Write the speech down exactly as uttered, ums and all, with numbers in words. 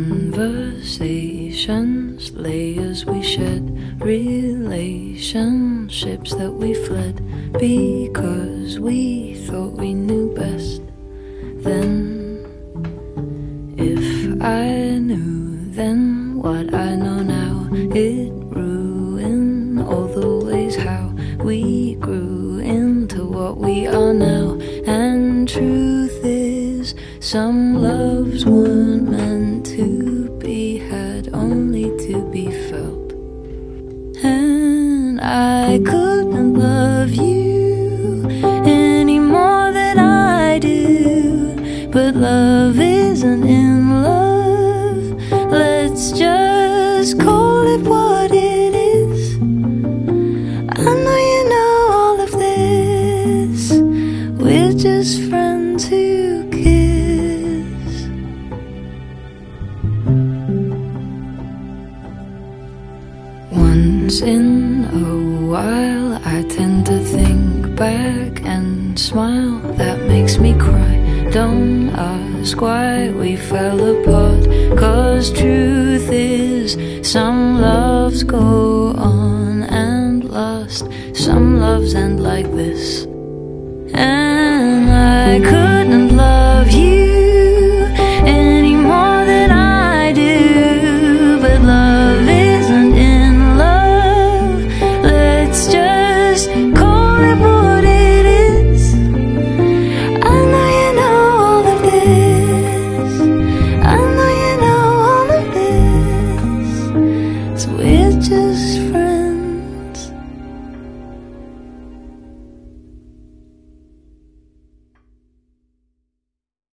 Conversations lay as we shed, relationships that we fled because we thought we knew best. Then, if I knew then what I know now, it ruined all the ways how we grew into what we are now. And truth is, some loves weren't meant to be had, only to be felt. And I couldn't love you any more than I do, but love isn't in love. Let's just call it what it is. I know you know all of this. We're just friends who kiss. Once in a while I tend to think back and smile. That makes me cry. Don't ask why we fell apart, 'cause truth is, some loves go on and last. Some loves end like this.